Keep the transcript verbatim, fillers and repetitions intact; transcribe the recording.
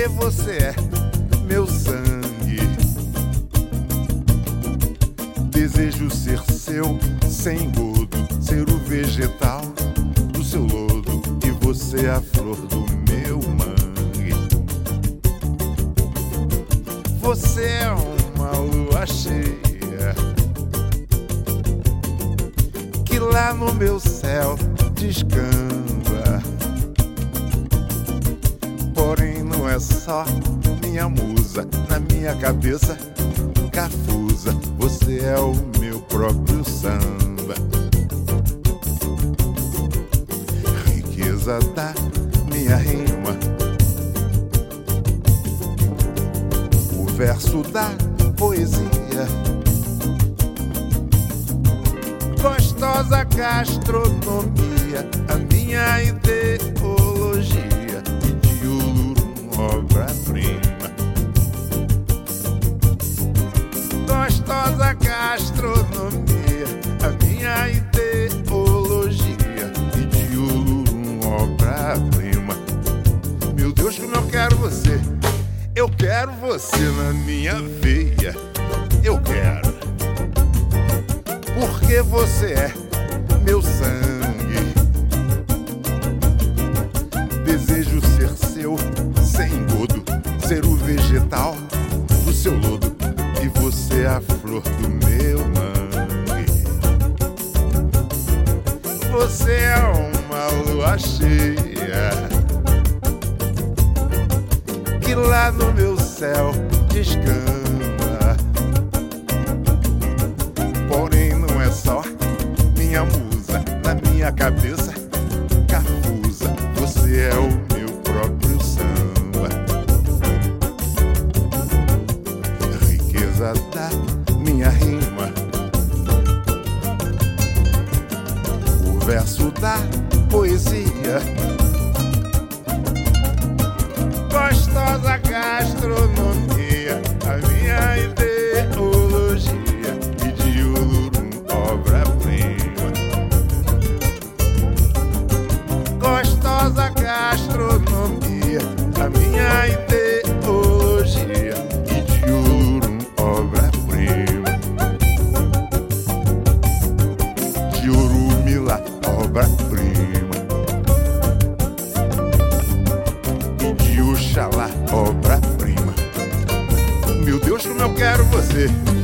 porque você é meu sangue. Desejo ser seu sem engodo, ser o vegetal do seu lodo e você a flor do meu mangue. Você é uma lua cheia que lá no meu céu descamba. Porém não é só minha musa, na minha cabeça cafusa, você é o meu próprio samba. Riqueza da minha rima, o verso da poesia, gostosa gastronomia, a minha ideologia, e de Uluru obra-prima. Gostosa gastronomia, a minha ideologia, e de Uluru obra-prima. Meu Deus, como eu quero você, eu quero você na minha veia, eu quero, porque você é meu sangue. Desejo ser seu sem engodo, ser o vegetal do seu lodo e você a flor do meu mangue. Você é uma lua cheia que lá no meu céu descamba. Porém não é só minha musa, na minha cabeça cafusa, você é o meu próprio samba. Riqueza da minha rima, o verso da poesia, gostosa gastronomia, a minha ideologia, e de Uluru obra-prima. Gostosa gastronomia, a minha ideologia, e de Uluru obra-prima. De Urumila obra-prima, e de Oxalá obra-prima. Meu Deus, como eu quero você,